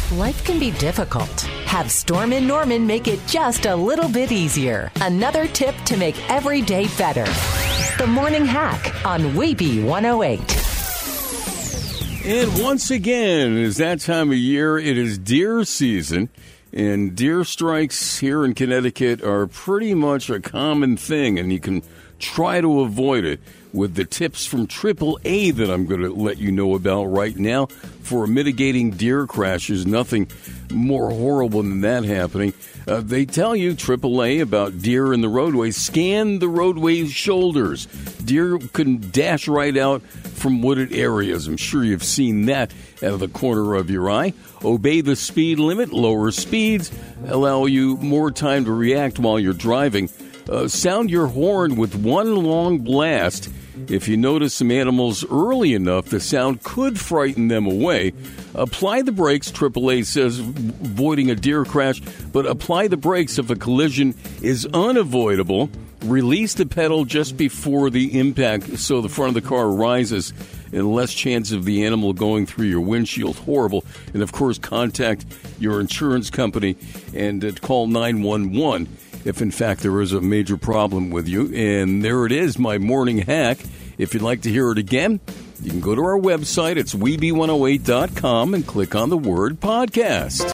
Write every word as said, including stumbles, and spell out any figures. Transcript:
Life can be difficult. Have Storm and Norman make it just a little bit easier. Another tip to make every day better. The Morning Hack on Weeby one oh eight. And once again, it is that time of year. It is deer season. And deer strikes here in Connecticut are pretty much a common thing. And you can try to avoid it with the tips from triple A that I'm going to let you know about right now for mitigating deer crashes. Nothing more horrible than that happening. Uh, they tell you, triple A, about deer in the roadway. Scan the roadway's shoulders. Deer can dash right out from wooded areas. I'm sure you've seen that out of the corner of your eye. Obey the speed limit. Lower speeds allow you more time to react while you're driving. Uh, sound your horn with one long blast. If you notice some animals early enough, the sound could frighten them away. Apply the brakes, triple A says, avoiding a deer crash, but apply the brakes if a collision is unavoidable. Release the pedal just before the impact so the front of the car rises and less chance of the animal going through your windshield. Horrible. And, of course, contact your insurance company and uh, call nine one one. If, in fact, there is a major problem with you. And there it is, my morning hack. If you'd like to hear it again, you can go to our website. It's weeby one oh eight dot com and click on the word podcast.